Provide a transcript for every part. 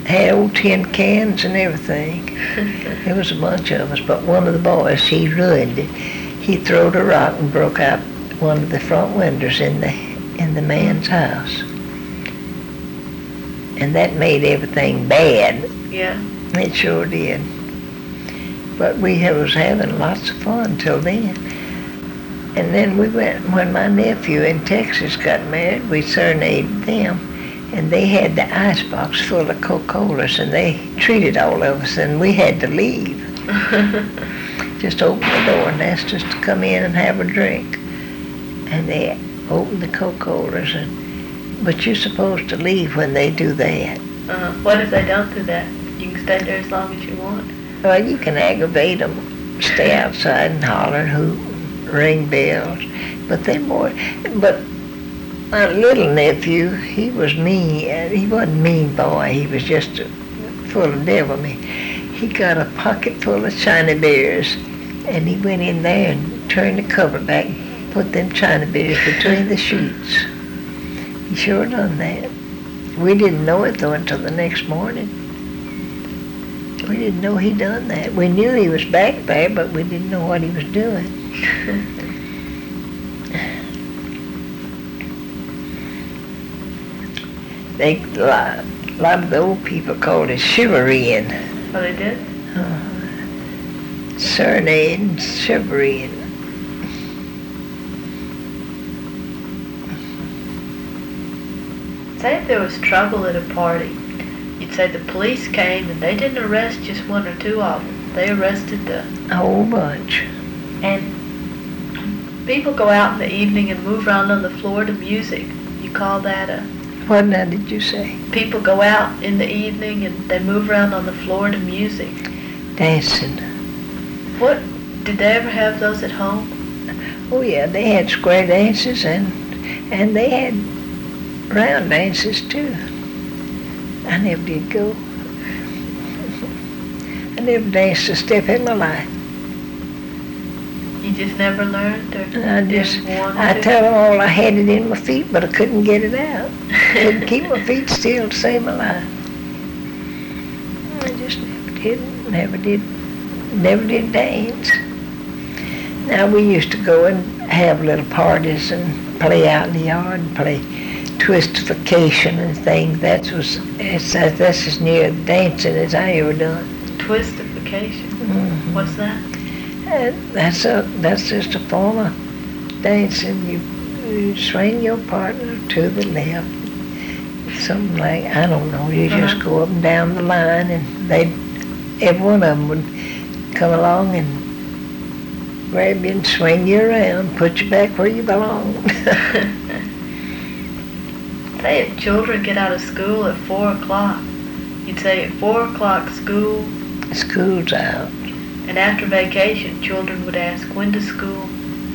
had old tin cans and everything. There was a bunch of us, but one of the boys, he ruined it. He throwed a rock and broke out one of the front windows in the man's house. And that made everything bad. Yeah. It sure did. But we was having lots of fun till then. And then we went, when my nephew in Texas got married, we serenaded them. And they had the icebox full of Coca-Colas, and they treated all of us, and we had to leave. Just open the door and asked us to come in and have a drink. And they opened the Coca-Colas, but you're supposed to leave when they do that. What if they don't do that? You can stay there as long as you want. Well, you can aggravate them, stay outside and holler and hoot, ring bells. But my little nephew, he was mean. He wasn't a mean boy. He was just full of devilry. He got a pocket full of China bears, and he went in there and turned the cover back, put them China bears between the sheets. He sure done that. We didn't know it though until the next morning. We didn't know he done that. We knew he was back there, but we didn't know what he was doing. A lot of the old people called it chivalrying. Oh, they did? Serenading, chivalrying. Say if there was trouble at a party, you'd say the police came and they didn't arrest just one or two of them. They arrested a whole bunch. And people go out in the evening and move around on the floor to music. You call that a... What now did you say? People go out in the evening and they move around on the floor to music. Dancing. What, did they ever have those at home? Oh yeah, they had square dances and they had round dances too. I never did go. I never danced a step in my life. You just never learned? Or I tell them all I had it in my feet, but I couldn't get it out. Couldn't keep my feet still to save my life. I just never did dance. Now we used to go and have little parties and play out in the yard and play twistification and things. That's as near dancing as I ever done. Twistification? Mm-hmm. What's that? That's just a form of dancing. You swing your partner to the left. Something like, I don't know, you just go up and down the line and every one of them would come along and grab you and swing you around, put you back where you belong. Say if children get out of school at 4 o'clock, you'd say at 4 o'clock school's out. And after vacation, children would ask, when does school?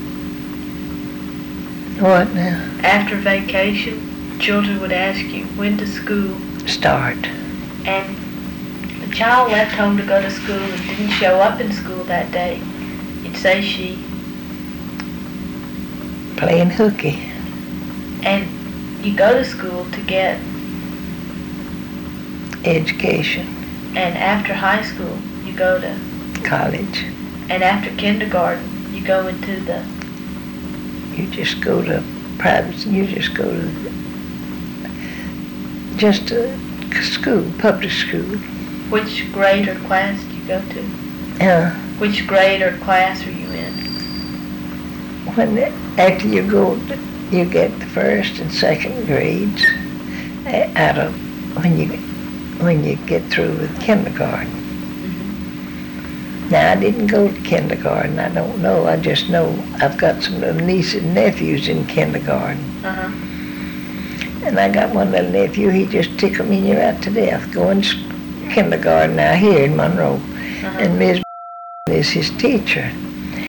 What now? After vacation, children would ask you, when does school start? And the child left home to go to school and didn't show up in school that day. You'd say she... playing hooky. And you go to school to get... education. And after high school, you go to... college. And after kindergarten, you go into the... You just go to private, you just go to school, public school. Which grade or class do you go to? Which grade or class are you in? After you go, you get the first and second grades out of when you get through with kindergarten. Now, I didn't go to kindergarten. I don't know. I just know I've got some little nieces and nephews in kindergarten. And I got one little nephew, he just tickled me near out to death, going to kindergarten now here in Monroe. And Ms. is his teacher.